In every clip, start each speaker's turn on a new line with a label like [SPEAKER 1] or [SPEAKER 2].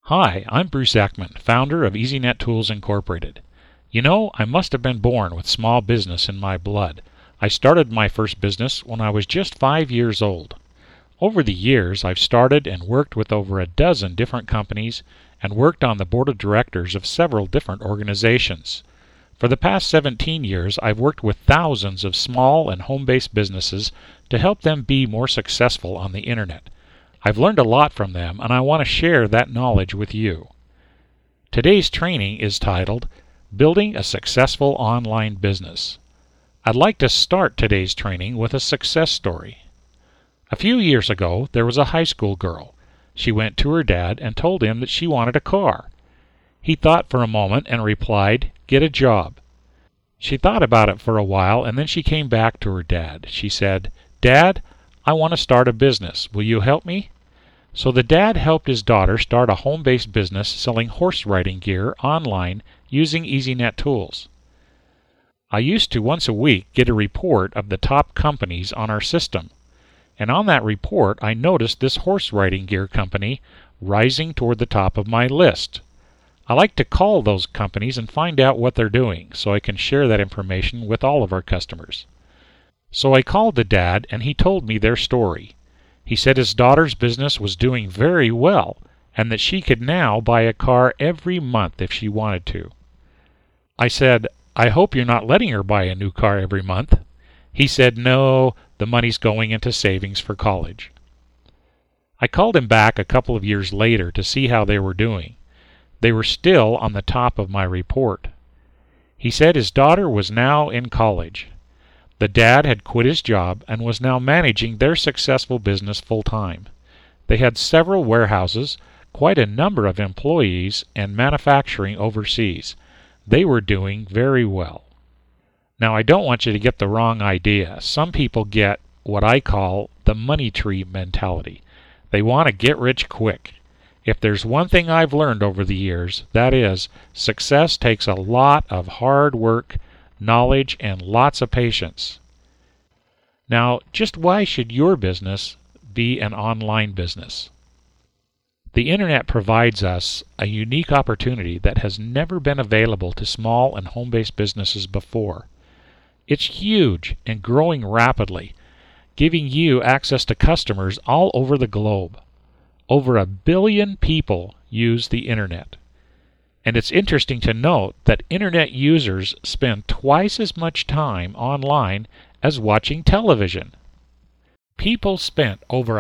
[SPEAKER 1] Hi, I'm Bruce Eckman, founder of EasyNet Tools Incorporated. You know, I must have been born with small business in my blood. I started my first business when I was just 5 years old. Over the years, I've started and worked with over a dozen different companies and worked on the board of directors of several different organizations. For the past 17 years, I've worked with thousands of small and home-based businesses to help them be more successful on the internet. I've learned a lot from them, and I want to share that knowledge with you. Today's training is titled, Building a Successful Online Business. I'd like to start today's training with a success story. A few years ago, there was a high school girl. She went to her dad and told him that she wanted a car. He thought for a moment and replied, "Get a job." She thought about it for a while, and then she came back to her dad. She said, "Dad, I want to start a business. Will you help me?" So the dad helped his daughter start a home-based business selling horse riding gear online using EasyNet Tools. I used to once a week get a report of the top companies on our system. And on that report, I noticed this horse riding gear company rising toward the top of my list. I like to call those companies and find out what they're doing so I can share that information with all of our customers. So I called the dad and he told me their story. He said his daughter's business was doing very well and that she could now buy a car every month if she wanted to. I said, "I hope you're not letting her buy a new car every month." He said, "No, the money's going into savings for college." I called him back a couple of years later to see how they were doing. They were still on the top of my report. He said his daughter was now in college. The dad had quit his job and was now managing their successful business full-time. They had several warehouses, quite a number of employees, and manufacturing overseas. They were doing very well. Now, I don't want you to get the wrong idea. Some people get what I call the money tree mentality. They want to get rich quick. If there's one thing I've learned over the years, that is, success takes a lot of hard work, knowledge, and lots of patience. Now, just why should your business be an online business? The internet provides us a unique opportunity that has never been available to small and home-based businesses before. It's huge and growing rapidly, giving you access to customers all over the globe. Over 1 billion people use the internet. And it's interesting to note that internet users spend twice as much time online as watching television. People spent over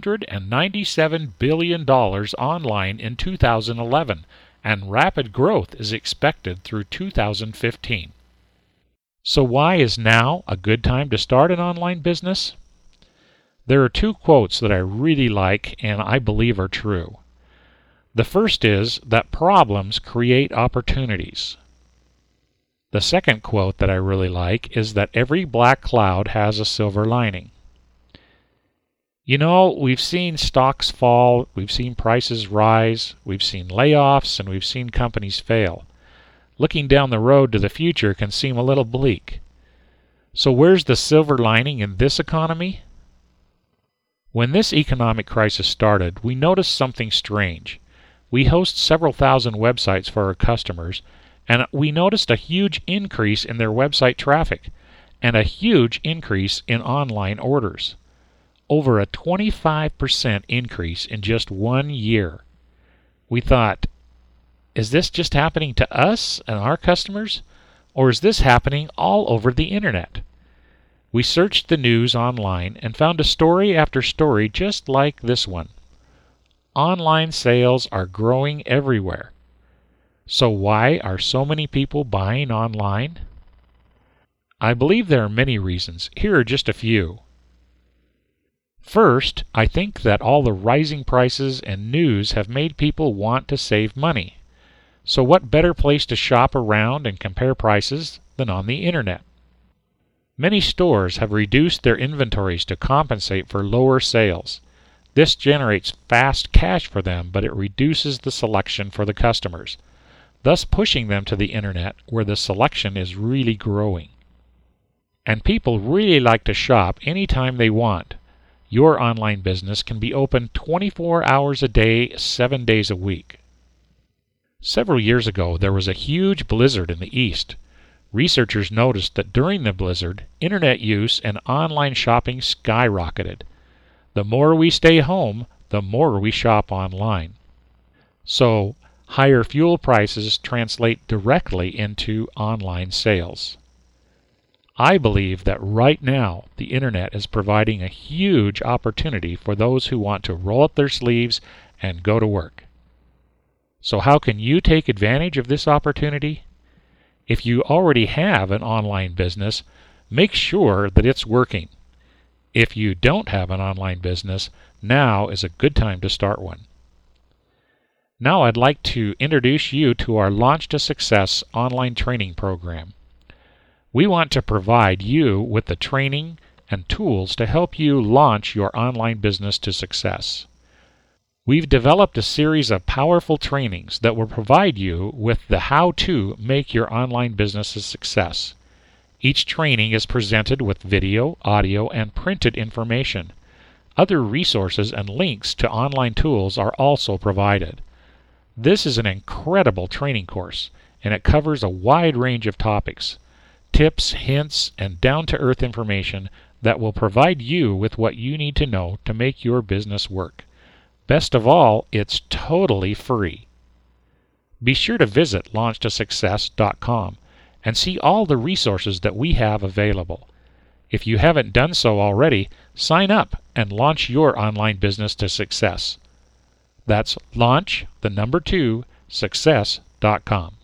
[SPEAKER 1] $197 billion online in 2011, and rapid growth is expected through 2015. So why is now a good time to start an online business? There are two quotes that I really like and I believe are true. The first is that problems create opportunities. The second quote that I really like is that every black cloud has a silver lining. You know, we've seen stocks fall, we've seen prices rise, we've seen layoffs, and we've seen companies fail. Looking down the road to the future can seem a little bleak. So where's the silver lining in this economy? When this economic crisis started, we noticed something strange. We host several thousand websites for our customers, and we noticed a huge increase in their website traffic and a huge increase in online orders. Over a 25% increase in just 1 year. We thought, is this just happening to us and our customers, or is this happening all over the internet? We searched the news online and found a story after story just like this one. Online sales are growing everywhere. So why are so many people buying online? I believe there are many reasons. Here are just a few. First, I think that all the rising prices and news have made people want to save money. So what better place to shop around and compare prices than on the internet? Many stores have reduced their inventories to compensate for lower sales. This generates fast cash for them, but it reduces the selection for the customers, thus pushing them to the internet where the selection is really growing. And people really like to shop anytime they want. Your online business can be open 24 hours a day, 7 days a week. Several years ago, there was a huge blizzard in the East. Researchers noticed that during the blizzard, internet use and online shopping skyrocketed. The more we stay home, the more we shop online. So, higher fuel prices translate directly into online sales. I believe that right now the internet is providing a huge opportunity for those who want to roll up their sleeves and go to work. So how can you take advantage of this opportunity? If you already have an online business, make sure that it's working. If you don't have an online business, now is a good time to start one. Now I'd like to introduce you to our Launch to Success online training program. We want to provide you with the training and tools to help you launch your online business to success. We've developed a series of powerful trainings that will provide you with the how to make your online business a success. Each training is presented with video, audio, and printed information. Other resources and links to online tools are also provided. This is an incredible training course, and it covers a wide range of topics. Tips, hints, and down-to-earth information that will provide you with what you need to know to make your business work. Best of all, it's totally free. Be sure to visit LaunchToSuccess.com and see all the resources that we have available. If you haven't done so already, sign up and launch your online business to success. That's launch, the number 2, success.com.